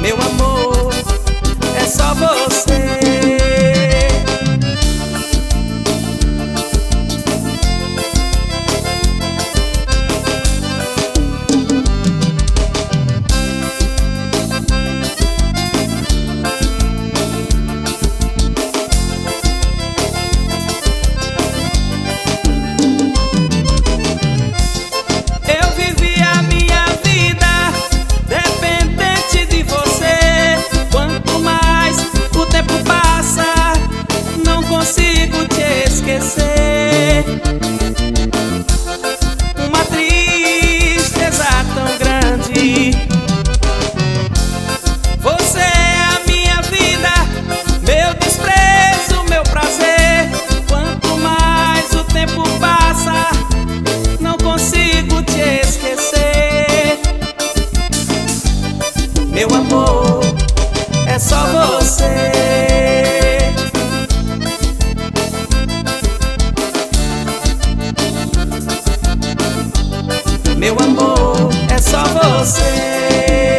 Meu amor, é só você. Consigo te esquecer. Uma tristeza tão grande. Você é a minha vida, meu desprezo, meu prazer. Quanto mais o tempo passa, não consigo te esquecer. Meu amor, é só você. Meu amor, é só você.